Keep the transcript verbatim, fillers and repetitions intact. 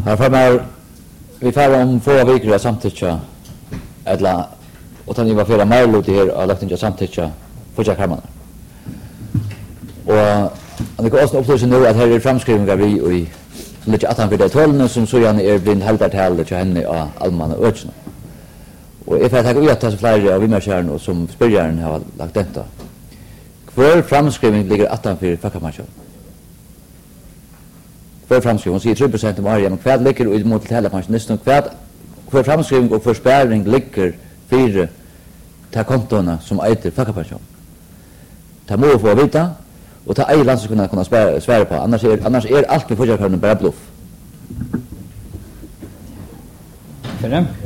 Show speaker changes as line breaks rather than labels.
Här framme vi får om få veckor samtidigt eller och han var flera mejl ut här och lagt in samtidigt för jag kammaren. Och det går också upp till nu att här är framskrivningar vi och i lite att han för det tollen som så gärna är blind helt till till henne och allmänna öarna. Och if jag tar ut att så flera av vinnarkärn och som spelaren har lagt detta. Kvar framskrivning ligger attanför fackamarsjon. Kvar framskrivning säger tre procent av varje men kvar ligger i mot hela pensionisten kvar kvar framskrivning och förspärring ligger fyra ta kontona som äter fackamarsjon. Ta må få vita och ta ej lands kunna kunna svära svära på annars är annars är allt med förjarkarna bara bluff.
För det